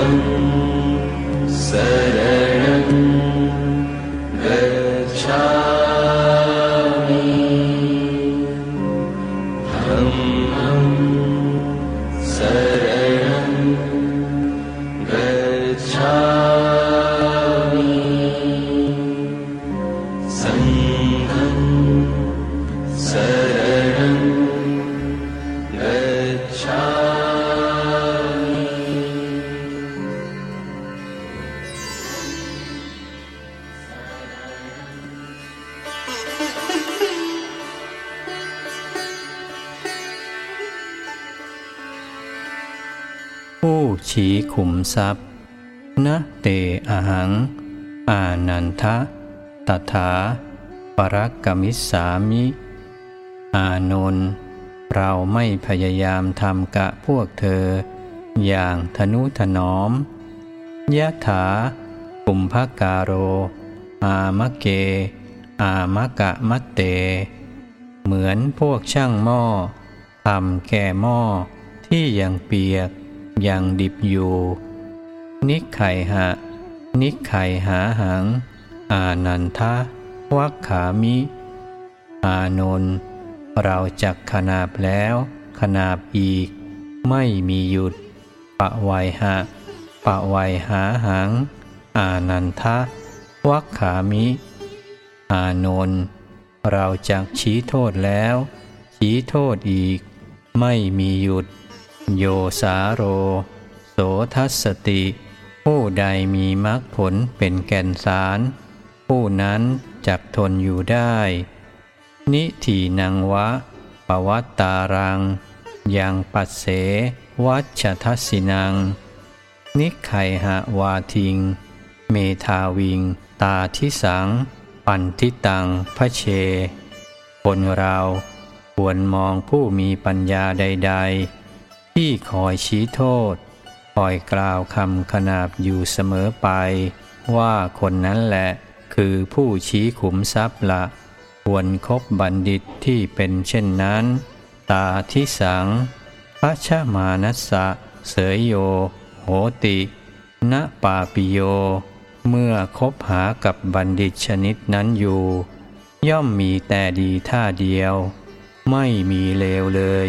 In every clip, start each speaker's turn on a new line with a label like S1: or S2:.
S1: शरणं गच्छामि धम्मं शरणं गच्छामि संघं शरणं गच्छामि
S2: ผู้ชี้ขุมทรัพย์นะเตอหังอานันทะตถาปรักกมิสสามิอานนท์เราไม่พยายามทำกะพวกเธออย่างทนุถนอมยะถาปุมภการโรอามะเกอามะกะมะเตเหมือนพวกช่างหม้อทำแก่หม้อที่ยังเปียกยังดิบอยู่นิไขหะนิไขหาหังอานันทะวัคขามิอานนท์เราจักขนาบแล้วขนาบอีกไม่มีหยุดปะไวหะปะไวหาหังอานันทะวัคขามิอานนท์เราจักชี้โทษแล้วชี้โทษอีกไม่มีหยุดโยสาโรโสทัสสติผู้ใดมีมรรคผลเป็นแก่นสารผู้นั้นจักทนอยู่ได้นิถีนังวะปวัตตารังยังปัสเสวัชทัสสินังนิไขหะวาทิงเมธาวิงตาทิสังปันทิตังพระเชคนเราควรมองผู้มีปัญญาใดๆที่คอยชี้โทษคอยกล่าวคำขนาบอยู่เสมอไปว่าคนนั้นแหละคือผู้ชี้ขุมทรัพย์ละควรคบบัณฑิตที่เป็นเช่นนั้นตาทิสังพัชมานัสสะเสยโยโหติณปาปิโยเมื่อคบหากับบัณฑิตชนิดนั้นอยู่ย่อมมีแต่ดีท่าเดียวไม่มีเลวเลย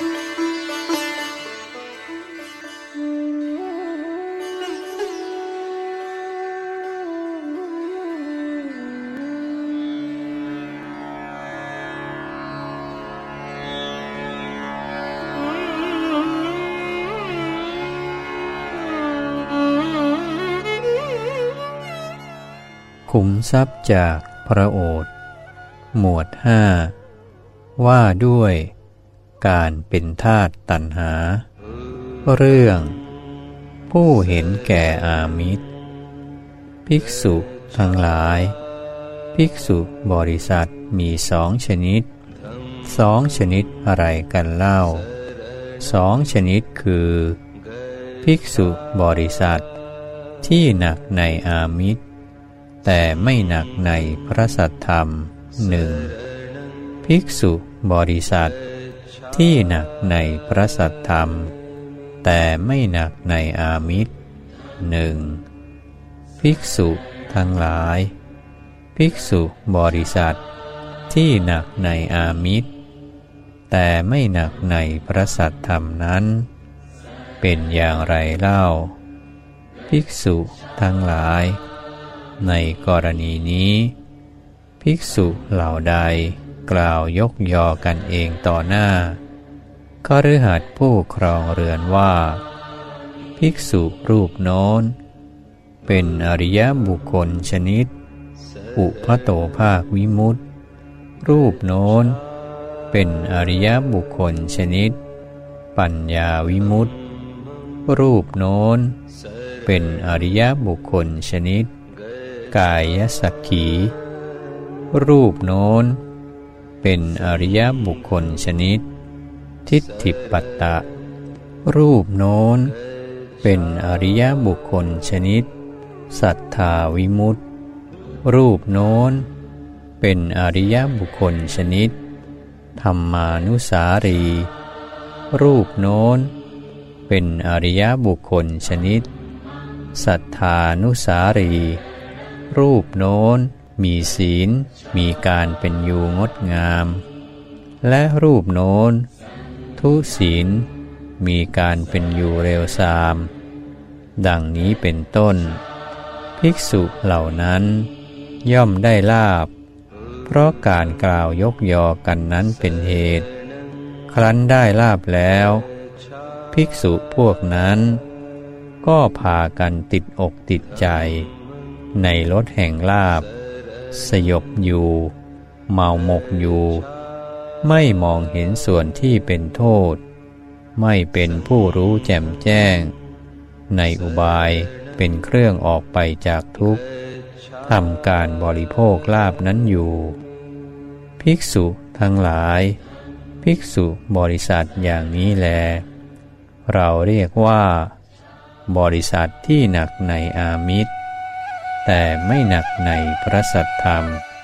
S2: ขุมทรัพย์จากพระโอษฐ์หมวด5ว่าด้วยการเป็นทาสตัณหาเรื่องผู้เห็นแก่อามิตรภิกษุทั้งหลายภิกษุบริษัทมี2 ชนิด2 ชนิดอะไรกันเล่า2 ชนิดคือภิกษุบริษัทที่หนักในอามิตรแต่ไม่หนักในพระสัทธรรม1ภิกษุบริษัทที่หนักในพระสัทธรรมแต่ไม่หนักในอามิตร1ภิกษุทั้งหลายภิกษุบริษัทที่หนักในอามิตรแต่ไม่หนักในพระสัทธรรมนั้นเป็นอย่างไรเล่าภิกษุทั้งหลายในกรณีนี้ภิกษุเหล่าใดกล่าวยกยอกันเองต่อหน้าคฤหัสถ์ผู้ครองเรือนว่าภิกษุรูปโน้นเป็นอริยบุคคลชนิดอุปโตภาควิมุตติรูปโน้นเป็นอริยบุคคลชนิดปัญญาวิมุตติรูปโน้นเป็นอริยบุคคลชนิดกายสักขีรูปโน้นเป็นอริยบุคคลชนิดทิฏฐิปัตตะรูปโน้นเป็นอริยบุคคลชนิดสัทธาวิมุตติรูปโน้นเป็นอริยบุคคลชนิดธรรมานุสารีรูปโน้นเป็นอริยบุคคลชนิดสัทธานุสารีรูปโน้นมีศีลมีการเป็นอยู่งดงามและรูปโน้นทุศีลมีการเป็นอยู่เร็วทรามดังนี้เป็นต้นภิกษุเหล่านั้นย่อมได้ลาภเพราะการกล่าวยกยอกันนั้นเป็นเหตุครั้นได้ลาภแล้วภิกษุพวกนั้นก็พากันติดอกติดใจในรสแห่งลาภสยบอยู่เมาหมกอยู่ไม่มองเห็นส่วนที่เป็นโทษไม่เป็นผู้รู้แจ่มแจ้งในอุบายเป็นเครื่องออกไปจากทุกข์ทำการบริโภคลาภนั้นอยู่ภิกษุทั้งหลายภิกษุบริษัทอย่างนี้แลเราเรียกว่าบริษัทที่หนักในอามิตรแต่ไม่หนักในพระสัทธรรม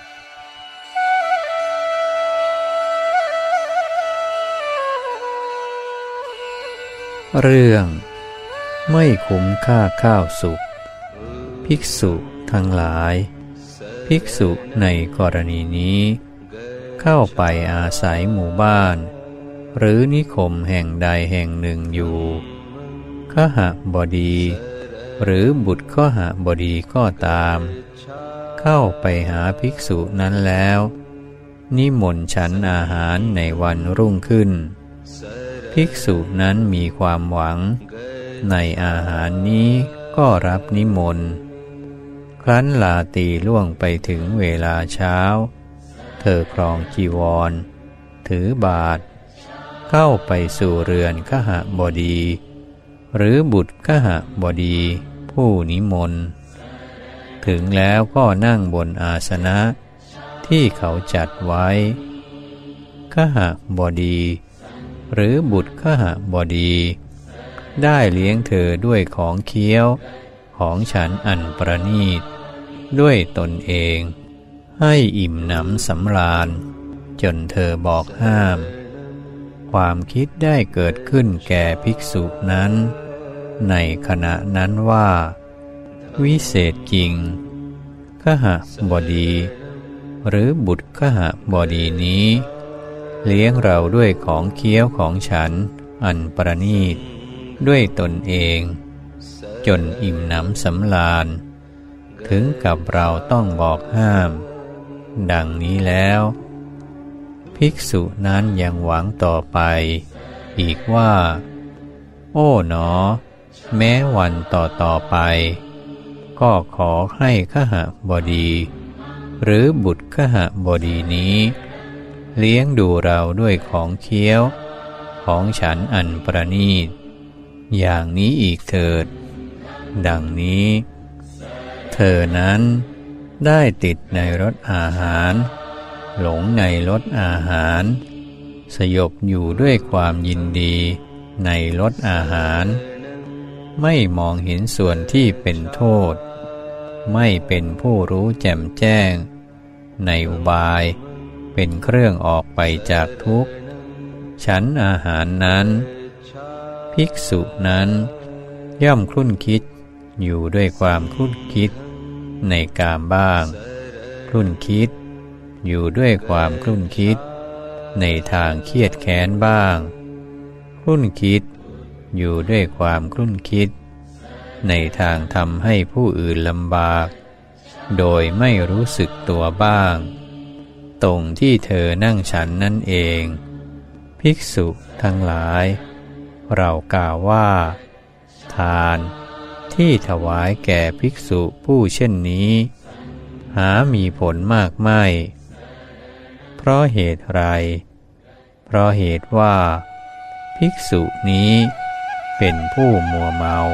S2: เรื่องไม่คุ้มค่าข้าวสุกภิกษุทั้งหลายภิกษุในกรณีนี้เข้าไปอาศัยหมู่บ้านหรือนิคมแห่งใดแห่งหนึ่งอยู่คหบดีหรือบุตรคหบดีก็ตามเข้าไปหาภิกษุนั้นแล้วนิมนต์ฉันอาหารในวันรุ่งขึ้นภิกษุนั้นมีความหวังในอาหารนี้ก็รับนิมนต์ครั้นลาตรีล่วงไปถึงเวลาเช้าเธอครองจีวรถือบาตรเข้าไปสู่เรือนคหบดีหรือบุตรคหบดีผู้นิมนต์ถึงแล้วก็นั่งบนอาสนะที่เขาจัดไว้คหบดีหรือบุตรคหบดีได้เลี้ยงเธอด้วยของเคี้ยวของฉันอันประณีตด้วยตนเองให้อิ่มหนำสำราญจนเธอบอกห้ามความคิดได้เกิดขึ้นแก่ภิกษุนั้นในขณะนั้นว่าวิเศษจริงคหบดีหรือบุตรคหบดีนี้เลี้ยงเราด้วยของเคี้ยวของฉันอันประณีตด้วยตนเองจนอิ่มหนำสำราญถึงกับเราต้องบอกห้ามดังนี้แล้วภิกษุนั้นยังหวังต่อไปอีกว่าโอ๋หนอแม้วันต่อไปก็ขอให้คหบดีหรือบุตรคหบดีนี้เลี้ยงดูเราด้วยของเคี้ยวของฉันอันประณีตอย่างนี้อีกเถิดดังนี้เธอนั้นได้ติดในรสอาหารหลงในรสอาหารสยบอยู่ด้วยความยินดีในรสอาหารไม่มองเห็นส่วนที่เป็นโทษไม่เป็นผู้รู้แจ่มแจ้งในอุบายเป็นเครื่องออกไปจากทุกข์ฉันอาหารนั้นภิกษุนั้นย่อมคลุ่นคิดอยู่ด้วยความคลุ่นคิดในกามบ้างคลุ่นคิดอยู่ด้วยความคลุ่นคิดในทางเครียดแค้นบ้างคลุ่นคิดอยู่ด้วยความคลุ่นคิดในทางทำให้ผู้อื่นลำบากโดยไม่รู้สึกตัวบ้างตรงที่เธอนั่งฉันนั่นเองภิกษุทั้งหลายเรากล่าวว่าทานที่ถวายแก่ภิกษุผู้เช่นนี้หามีผลมากไม่เพราะเหตุไรเพราะเหตุว่าภิกษุนี้เป็นผู้มัวเมา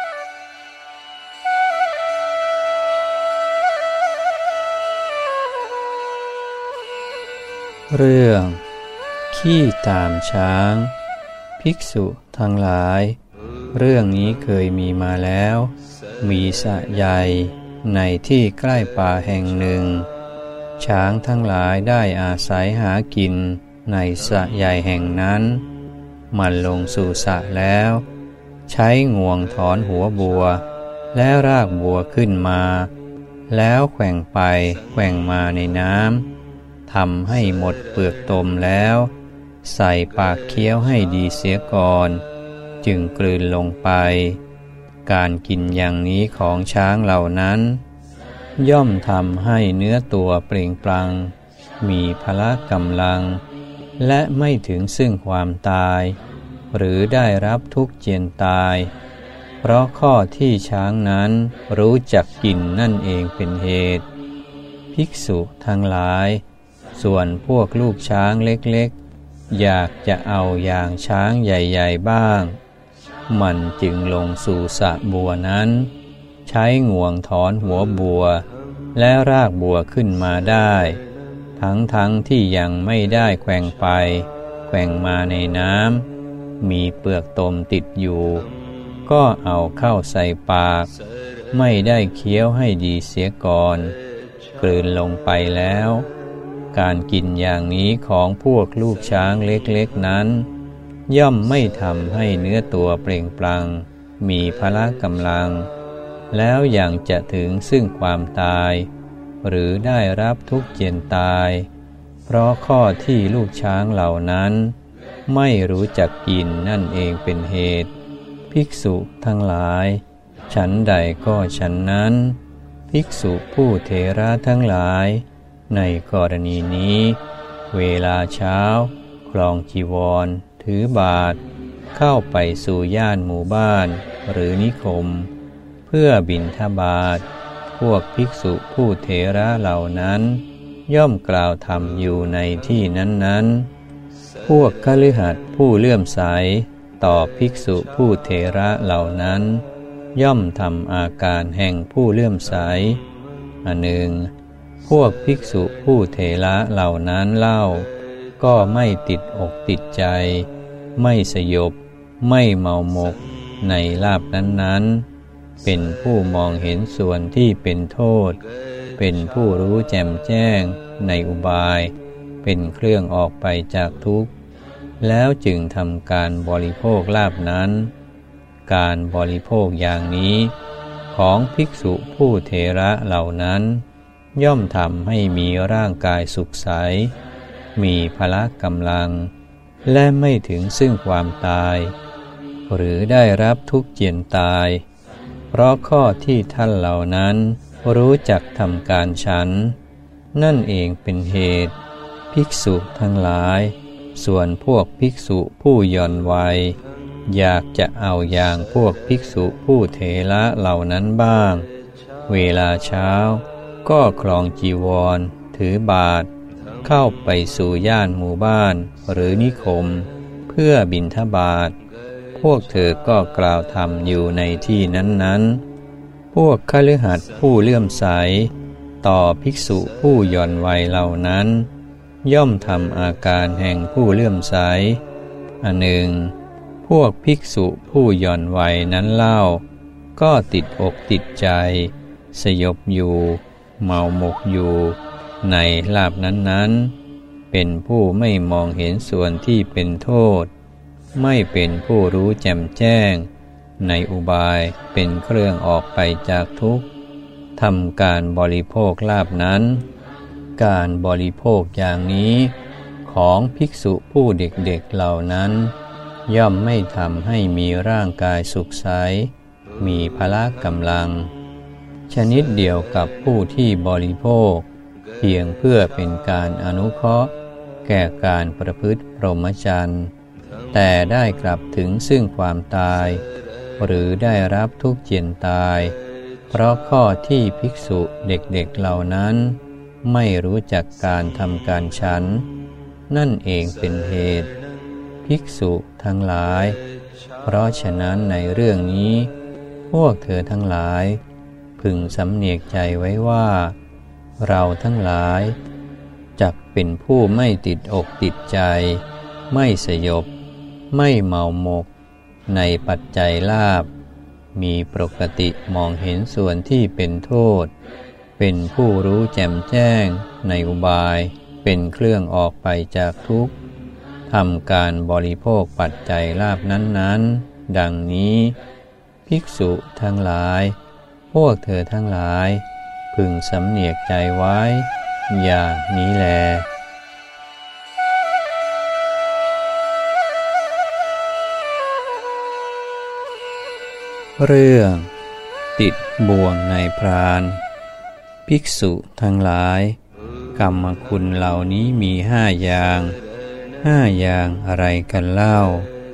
S2: เรื่องขี้ตามช้างภิกษุทั้งหลายเรื่องนี้เคยมีมาแล้วมีสระใหญ่ในที่ใกล้ป่าแห่งหนึ่งช้างทั้งหลายได้อาศัยหากินในสระใหญ่แห่งนั้นมันลงสู่สระแล้วใช้งวงถอนหัวบัวแล้วรากบัวขึ้นมาแล้วแกว่งไปแกว่งมาในน้ำทำให้หมดเปลือกตมแล้วใส่ปากเคี้ยวให้ดีเสียก่อนจึงกลืนลงไปการกินอย่างนี้ของช้างเหล่านั้นย่อมทำให้เนื้อตัวเปล่งปลั่งมีพละกำลังและไม่ถึงซึ่งความตายหรือได้รับทุกข์เจียนตายเพราะข้อที่ช้างนั้นรู้จักกินนั่นเองเป็นเหตุภิกษุทั้งหลายส่วนพวกลูกช้างเล็กๆอยากจะเอาอย่างช้างใหญ่ๆบ้างมันจึงลงสู่สระบัวนั้นใช้งวงถอนหัวบัวและรากบัวขึ้นมาได้ทั้งที่ยังไม่ได้แกว่งไปแกว่งมาในน้ำมีเปลือกตมติดอยู่ก็เอาเข้าใส่ปากไม่ได้เคี้ยวให้ดีเสียก่อนกลืนลงไปแล้วการกินอย่างนี้ของพวกลูกช้างเล็กๆนั้นย่อมไม่ทำให้เนื้อตัวเปล่งปลั่งมีพละกำลังแล้วยังจะถึงซึ่งความตายหรือได้รับทุกข์เจียนตายเพราะข้อที่ลูกช้างเหล่านั้นไม่รู้จักกินนั่นเองเป็นเหตุภิกษุทั้งหลายฉันใดก็ฉันนั้นภิกษุผู้เถระทั้งหลายในกรณีนี้เวลาเช้าครองจีวรถือบาตรเข้าไปสู่ย่านหมู่บ้านหรือนิคมเพื่อบิณฑบาตพวกภิกษุผู้เถระเหล่านั้นย่อมกล่าวธรรมอยู่ในที่นั้นๆพวกคฤหัสถ์ผู้เลื่อมใสต่อภิกษุผู้เถระเหล่านั้นย่อมทำอาการแห่งผู้เลื่อมใสอันหนึ่งพวกภิกษุผู้เถระเหล่านั้นเล่าก็ไม่ติดอกติดใจไม่สยบไม่เมาหมกในลาภนั้นๆเป็นผู้มองเห็นส่วนที่เป็นโทษเป็นผู้รู้แจ่มแจ้งในอุบายเป็นเครื่องออกไปจากทุกข์แล้วจึงทำการบริโภคลาภนั้นการบริโภคอย่างนี้ของภิกษุผู้เถระเหล่านั้นย่อมทำให้มีร่างกายสุขใสมีพละกำลังและไม่ถึงซึ่งความตายหรือได้รับทุกข์เจียนตายเพราะข้อที่ท่านเหล่านั้นรู้จักทำการฉันนั่นเองเป็นเหตุภิกษุทั้งหลายส่วนพวกภิกษุผู้หย่อนวัยอยากจะเอาอย่างพวกภิกษุผู้เถระเหล่านั้นบ้างเวลาเช้าก็ครองจีวรถือบาตรเข้าไปสู่ย่านหมู่บ้านหรือนิคมเพื่อบิณฑบาตพวกเธอก็กล่าวธรรมอยู่ในที่นั้นๆพวกคฤหัสถ์ผู้เลื่อมใสต่อภิกษุผู้หย่อนวัยเหล่านั้นย่อมทำอาการแห่งผู้เลื่อมใสอันหนึ่งพวกภิกษุผู้หย่อนวัยนั้นเล่าก็ติดอกติดใจสยบอยู่เมาหมกอยู่ในลาภนั้นๆเป็นผู้ไม่มองเห็นส่วนที่เป็นโทษไม่เป็นผู้รู้แจ่มแจ้งในอุบายเป็นเครื่องออกไปจากทุกข์ทำการบริโภคลาภนั้นการบริโภคอย่างนี้ของภิกษุผู้เด็กๆเหล่านั้นย่อมไม่ทำให้มีร่างกายสุขใสมีพละกำลังชนิดเดียวกับผู้ที่บริโภคเพียงเพื่อเป็นการอนุเคราะห์แก่การประพฤติพรหมจรรย์แต่ได้กลับถึงซึ่งความตายหรือได้รับทุกข์เจียนตายเพราะข้อที่ภิกษุเด็กๆเหล่านั้นไม่รู้จักการทำการฉันนั่นเองเป็นเหตุภิกษุทั้งหลายเพราะฉะนั้นในเรื่องนี้พวกเธอทั้งหลายพึงสำเนียกใจไว้ว่าเราทั้งหลายจักเป็นผู้ไม่ติดอกติดใจไม่สยบไม่เมาหมกในปัจจัยลาภมีปกติมองเห็นส่วนที่เป็นโทษเป็นผู้รู้แจ่มแจ้งในอุบายเป็นเครื่องออกไปจากทุกข์ทำการบริโภคปัจจัยลาภนั้นๆดังนี้ภิกษุทั้งหลายพวกเธอทั้งหลายพึงสำเนียกใจไว้อย่างนี้แลเรื่องติดบ่วงในพรานภิกษุทั้งหลายกรรมคุณเหล่านี้มี5 อย่าง5 อย่างอะไรกันเล่า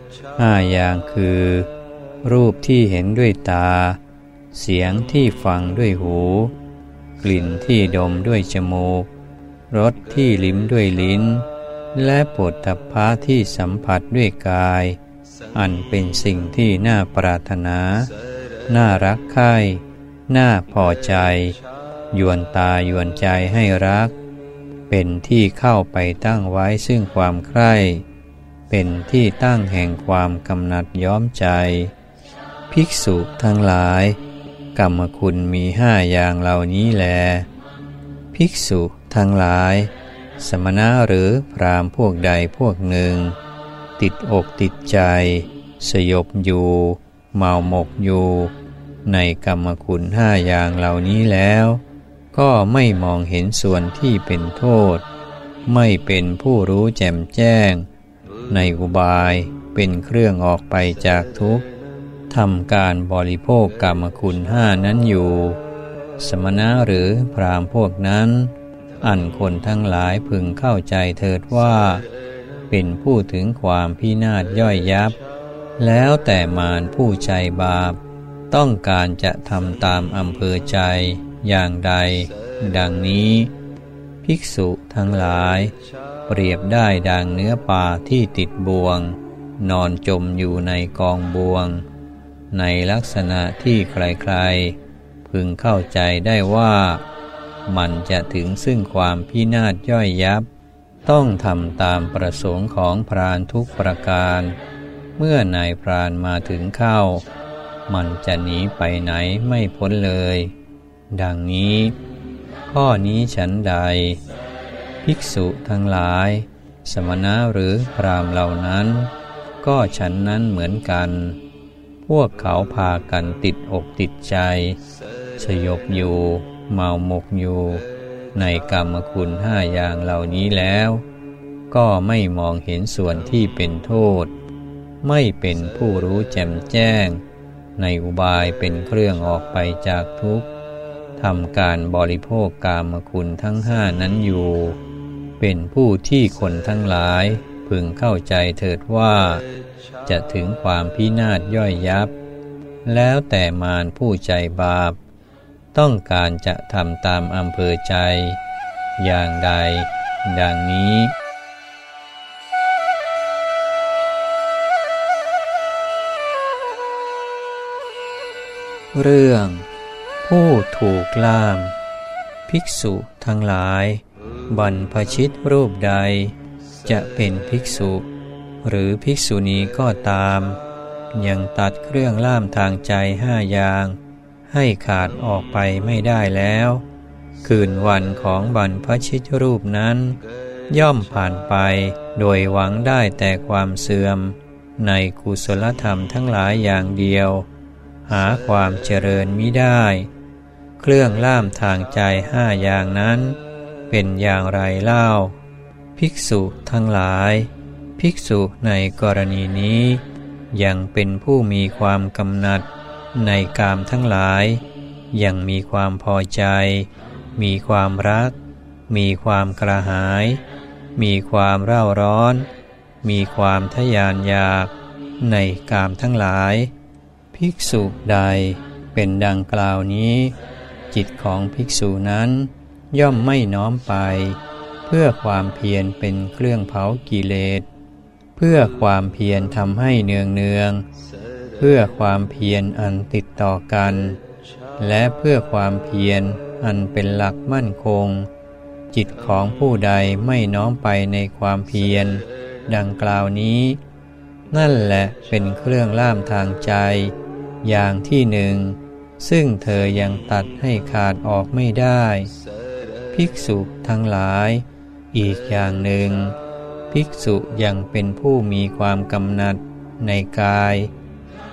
S2: 5 อย่างคือรูปที่เห็นด้วยตาเสียงที่ฟังด้วยหูกลิ่นที่ดมด้วยจมูกรสที่ลิ้มด้วยลิ้นและโผฏฐัพพะที่สัมผัสด้วยกายอันเป็นสิ่งที่น่าปรารถนาน่ารักใคร่น่าพอใจยวนตายวนใจให้รักเป็นที่เข้าไปตั้งไว้ซึ่งความใคร่เป็นที่ตั้งแห่งความกำหนัดย้อมใจภิกษุทั้งหลายกรรมคุณมี5 อย่างเหล่านี้แลภิกษุทั้งหลายสมณะหรือพราหมณ์พวกใดพวกหนึ่งติดอกติดใจสยบอยู่เมาหมกอยู่ในกรรมคุณ5 อย่างเหล่านี้แล้วก็ไม่มองเห็นส่วนที่เป็นโทษไม่เป็นผู้รู้แจ่มแจ้งในอุบายเป็นเครื่องออกไปจากทุกข์ทำการบริโภคกรรมคุณ5 นั้นอยู่สมณะหรือพราหมณ์พวกนั้นอันคนทั้งหลายพึงเข้าใจเถิดว่าเป็นผู้ถึงความพินาศย่อยยับแล้วแต่มารผู้ใจบาปต้องการจะทำตามอำเภอใจอย่างใดดังนี้ภิกษุทั้งหลายเปรียบได้ดังเนื้อปลาที่ติดบ่วงนอนจมอยู่ในกองบ่วงในลักษณะที่ใครๆพึงเข้าใจได้ว่ามันจะถึงซึ่งความพินาศย่อยยับต้องทำตามประสงค์ของพรานทุกประการเมื่อนายพรานมาถึงเข้ามันจะหนีไปไหนไม่พ้นเลยดังนี้ข้อนี้ฉันใดภิกษุทั้งหลายสมณะหรือพราหมณ์เหล่านั้นก็ฉันนั้นเหมือนกันพวกเขาพากันติดอกติดใจสยบอยู่เมาหมกอยู่ในกรรมคุณ5 อย่างเหล่านี้แล้วก็ไม่มองเห็นส่วนที่เป็นโทษไม่เป็นผู้รู้แจ่มแจ้งในอุบายเป็นเครื่องออกไปจากทุกข์ทำการบริโภคกามคุณทั้ง5 นั้นอยู่เป็นผู้ที่คนทั้งหลายพึงเข้าใจเถิดว่าจะถึงความพินาศย่อยยับแล้วแต่มารผู้ใจบาปต้องการจะทำตามอำเภอใจอย่างใดดังนี้เรื่องผู้ถูกล่ามภิกษุทั้งหลายบรรพชิตรูปใดจะเป็นภิกษุหรือภิกษุณีก็ตามยังตัดเครื่องล่ามทางใจ5 อย่างให้ขาดออกไปไม่ได้แล้วคืนวันของบรรพชิตรูปนั้นย่อมผ่านไปโดยหวังได้แต่ความเสื่อมในกุศลธรรมทั้งหลายอย่างเดียวหาความเจริญมิได้เครื่องล่ามทางใจ5 อย่างนั้นเป็นอย่างไรเล่าภิกษุทั้งหลายภิกษุในกรณีนี้ยังเป็นผู้มีความกำหนัดในกามทั้งหลายยังมีความพอใจมีความรักมีความกระหายมีความเร่าร้อนมีความทะยานอยากในกามทั้งหลายภิกษุใดเป็นดังกล่าวนี้จิตของภิกษุนั้นย่อมไม่น้อมไปเพื่อความเพียรเป็นเครื่องเผากิเลสเพื่อความเพียรทำให้เนืองเพื่อความเพียรอันติดต่อกันและเพื่อความเพียรอันเป็นหลักมั่นคงจิตของผู้ใดไม่น้อมไปในความเพียรดังกล่าวนี้นั่นแหละเป็นเครื่องล่ามทางใจอย่างที่1ซึ่งเธอยังตัดให้ขาดออกไม่ได้ภิกษุทั้งหลายอีกอย่างหนึ่งภิกษุยังเป็นผู้มีความกำหนัดในกาย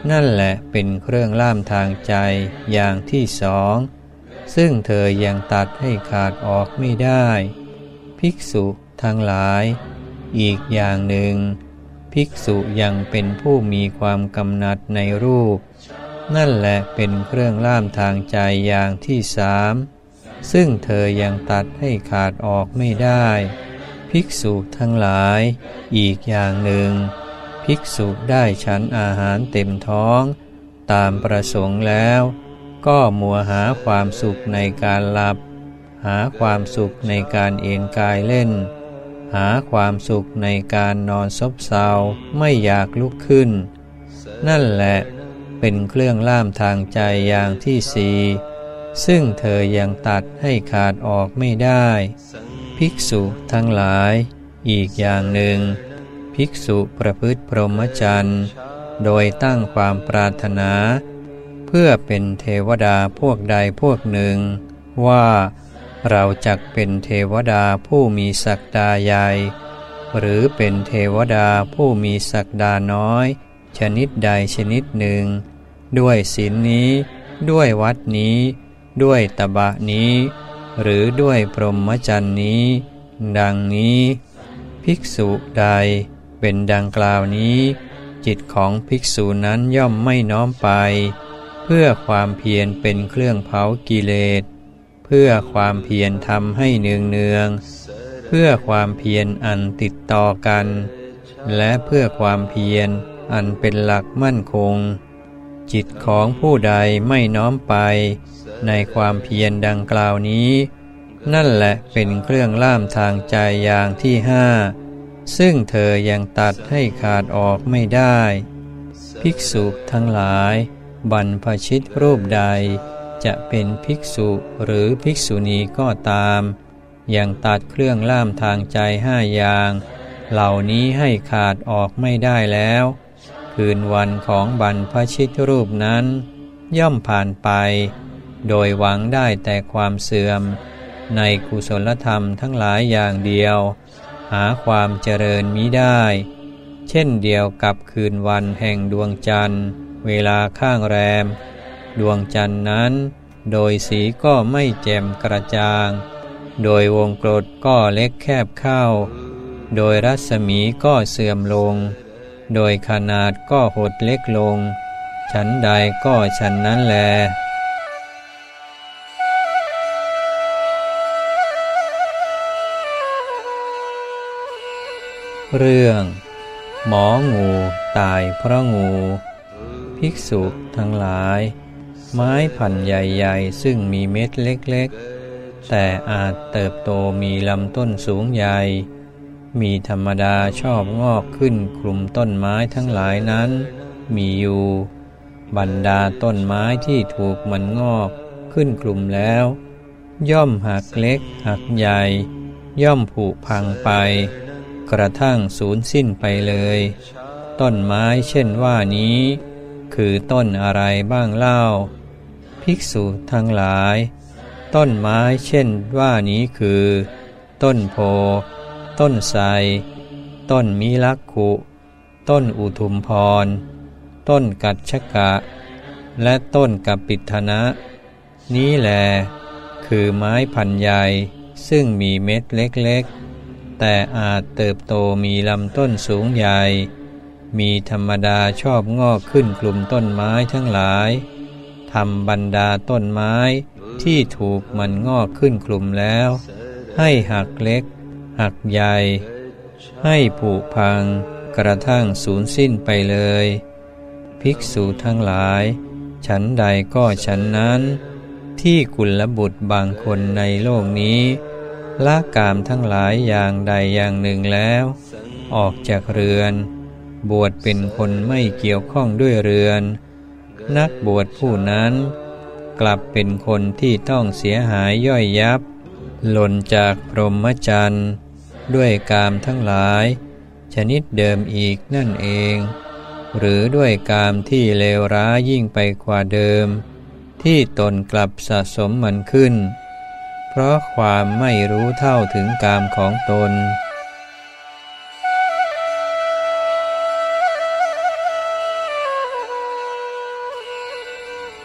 S2: นั่นแหละเป็นเครื่องล่ามทางใจอย่างที่สองซึ่งเธอยังตัดให้ขาดออกไม่ได้ภิกษุทั้งหลายอีกอย่างหนึ่งภิกษุยังเป็นผู้มีความกำหนัดในรูปนั่นแหละเป็นเครื่องล่ามทางใจอย่างที่สามซึ่งเธอยังตัดให้ขาดออกไม่ได้ภิกษุทั้งหลายอีกอย่างหนึ่งภิกษุได้ฉันอาหารเต็มท้องตามประสงค์แล้วก็มัวหาความสุขในการหลับหาความสุขในการเอนกายเล่นหาความสุขในการนอนซบเซาไม่อยากลุกขึ้นนั่นแหละเป็นเครื่องล่ามทางใจอย่างที่สี่ซึ่งเธอยังตัดให้ขาดออกไม่ได้ภิกษุทั้งหลายอีกอย่างหนึ่งภิกษุประพฤติพรหมจรรย์โดยตั้งความปรารถนาเพื่อเป็นเทวดาพวกใดพวกหนึ่งว่าเราจักเป็นเทวดาผู้มีศักดาใหญ่หรือเป็นเทวดาผู้มีศักดาน้อยชนิดใดชนิดหนึ่งด้วยศีลนี้ด้วยวัดนี้ด้วยตบะนี้หรือด้วยพรหมจรรย์นี้ดังนี้ภิกษุใดเป็นดังกล่าวนี้จิตของภิกษุนั้นย่อมไม่น้อมไปเพื่อความเพียรเป็นเครื่องเผากิเลสเพื่อความเพียรทำให้เนืองเพื่อความเพียรอันติดต่อกันและเพื่อความเพียรอันเป็นหลักมั่นคงจิตของผู้ใดไม่น้อมไปในความเพียรดังกล่าวนี้นั่นแหละเป็นเครื่องล่ามทางใจอย่างที่ห้าซึ่งเธอยังตัดให้ขาดออกไม่ได้ภิกษุทั้งหลายบรรพชิตรูปใดจะเป็นภิกษุหรือภิกษุณีก็ตามยังตัดเครื่องล่ามทางใจห้าอย่างเหล่านี้ให้ขาดออกไม่ได้แล้วคืนวันของบรรพชิตรูปนั้นย่อมผ่านไปโดยหวังได้แต่ความเสื่อมในกุศลธรรมทั้งหลายอย่างเดียวหาความเจริญมิได้เช่นเดียวกับคืนวันแห่งดวงจันทร์เวลาข้างแรมดวงจันทร์นั้นโดยสีก็ไม่แจ่มกระจ่างโดยวงกลมก็เล็กแคบเข้าโดยรัศมีก็เสื่อมลงโดยขนาดก็หดเล็กลงฉันใดก็ฉันนั้นแลเรื่องหมองูตายเพราะงูภิกษุทั้งหลายไม้ไผ่ใหญ่ๆซึ่งมีเม็ดเล็กๆแต่อาจเติบโตมีลำต้นสูงใหญ่มีธรรมดาชอบงอกขึ้นคลุมต้นไม้ทั้งหลายนั้นมีอยู่บรรดาต้นไม้ที่ถูกมันงอกขึ้นคลุมแล้วย่อมหักเล็กหักใหญ่ย่อมผุพังไปกระทั่งสูญสิ้นไปเลยต้นไม้เช่นว่านี้คือต้นอะไรบ้างเล่าภิกษุทั้งหลายต้นไม้เช่นว่านี้คือต้นโพต้นไทรต้นมิลักขุต้นอุทุมพรต้นกัจฉกะและต้นกัปปิทนะนี้แลคือไม้ไผ่ใหญ่ซึ่งมีเม็ดเล็กๆแต่อาจเติบโตมีลำต้นสูงใหญ่มีธรรมดาชอบงอกขึ้นคลุมต้นไม้ทั้งหลายทำบรรดาต้นไม้ที่ถูกมันงอกขึ้นคลุมแล้วให้หักเล็กหักใหญ่ให้ผุพังกระทั่งสูญสิ้นไปเลยภิกษุทั้งหลายฉันใดก็ฉันนั้นที่กุลบุตรบางคนในโลกนี้ละกามทั้งหลายอย่างใดอย่างหนึ่งแล้วออกจากเรือนบวชเป็นคนไม่เกี่ยวข้องด้วยเรือนนักบวชผู้นั้นกลับเป็นคนที่ต้องเสียหายย่อยยับหล่นจากพรหมจรรย์ด้วยกามทั้งหลายชนิดเดิมอีกนั่นเองหรือด้วยกามที่เลวร้ายยิ่งไปกว่าเดิมที่ตนกลับสะสมมันขึ้นเพราะความไม่รู้เท่าถึงกามของตน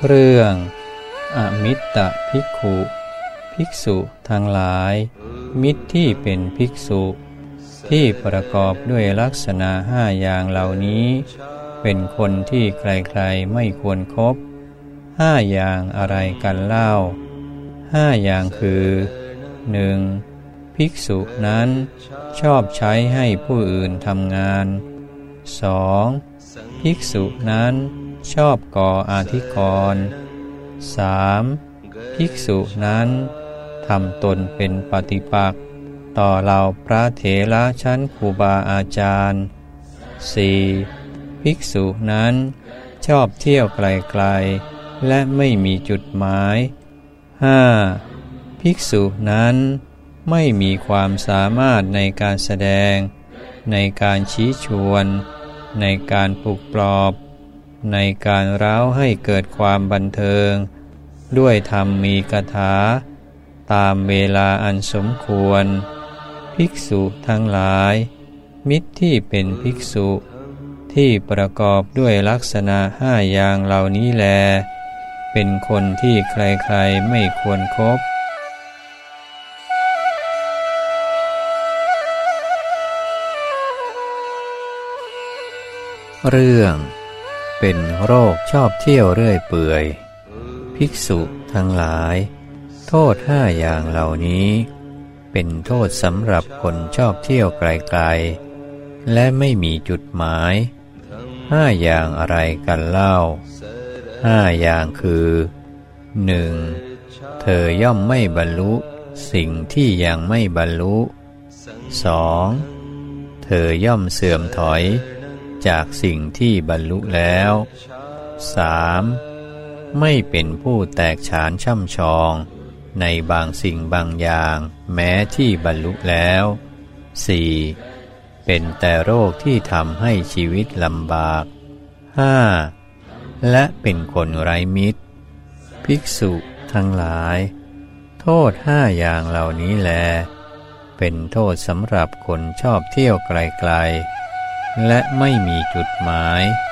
S2: เรื่องอมิตตภิกขุภิกษุทั้งหลายมิตรที่เป็นภิกษุที่ประกอบด้วยลักษณะ5อย่างเหล่านี้เป็นคนที่ใครๆไม่ควรคบ5อย่างอะไรกันเล่า5อย่างคือ 1. ภิกษุนั้นชอบใช้ให้ผู้อื่นทำงาน 2. ภิกษุนั้นชอบก่ออาธิกรณ์ 3. ภิกษุนั้นทำตนเป็นปฏิปักษ์ต่อเหล่าพระเถระชั้นครูบาอาจารย์ 4. ภิกษุนั้นชอบเที่ยวไกลๆและไม่มีจุดหมาย 5. ภิกษุนั้นไม่มีความสามารถในการแสดงในการชี้ชวนในการปลุกปลอบในการเร้าให้เกิดความบันเทิงด้วยธรรมมีคาถาตามเวลาอันสมควรภิกษุทั้งหลายมิตรที่เป็นภิกษุที่ประกอบด้วยลักษณะ5อย่างเหล่านี้แลเป็นคนที่ใครๆไม่ควรคบเรื่องเป็นโรคชอบเที่ยวเรื่อยเปื่อยภิกษุทั้งหลายโทษ5อย่างเหล่านี้เป็นโทษสำหรับคนชอบเที่ยวไกลๆและไม่มีจุดหมาย5อย่างอะไรกันเล่า5อย่างคือ 1. เธอย่อมไม่บรรลุสิ่งที่ยังไม่บรรลุ 2. เธอย่อมเสื่อมถอยจากสิ่งที่บรรลุแล้ว 3. ไม่เป็นผู้แตกฉานช่ำชองในบางสิ่งบางอย่างแม้ที่บรรลุแล้ว 4. เป็นแต่โรคที่ทำให้ชีวิตลำบาก 5. และเป็นคนไร้มิตรภิกษุทั้งหลายโทษ5อย่างเหล่านี้แลเป็นโทษสำหรับคนชอบเที่ยวไกลๆและไม่มีจุดหมาย